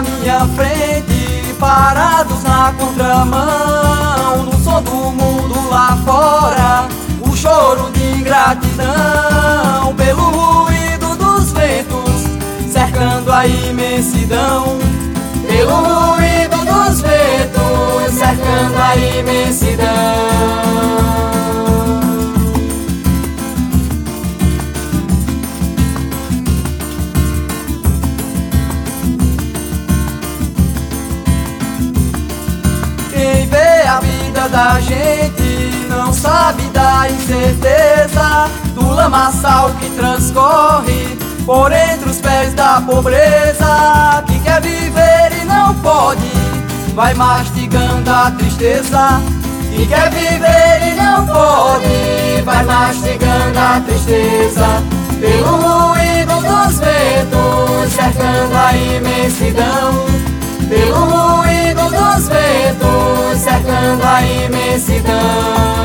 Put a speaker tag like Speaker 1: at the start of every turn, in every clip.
Speaker 1: na minha frente, parados na contramão, no som do mundo lá fora, o choro de ingratidão, pelo ruído dos ventos, cercando a imensidão, pelo ruído dos ventos, cercando a imensidão. Quem vê a vida da gente não sabe da incerteza do lamaçal que transcorre por entre os pés da pobreza, que quer viver e não pode, vai mastigando a tristeza, que quer viver e não pode, vai mastigando a tristeza, pelo ruído dos ventos, cercando a imensidão, pelo ruído dos ventos, cercando a imensidão.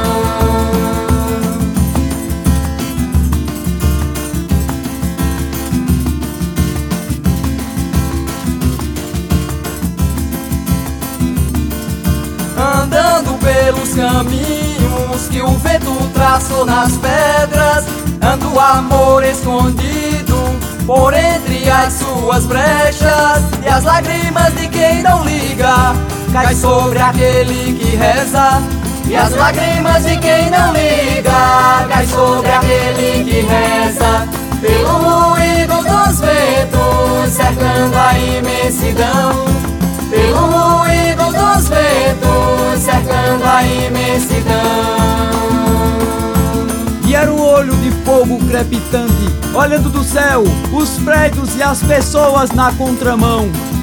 Speaker 1: Andando pelos caminhos que o vento traçou nas pedras, anda o amor escondido por entre as suas brechas, e as lágrimas de quem não liga cai sobre aquele que reza, e as lágrimas de quem não liga cai sobre aquele que reza, pelo ruído dos ventos, cercando a imensidão, pelo ruído dos ventos, cercando a imensidão.
Speaker 2: E era um olho de fogo crepitante, olhando do céu os prédios e as pessoas na contramão.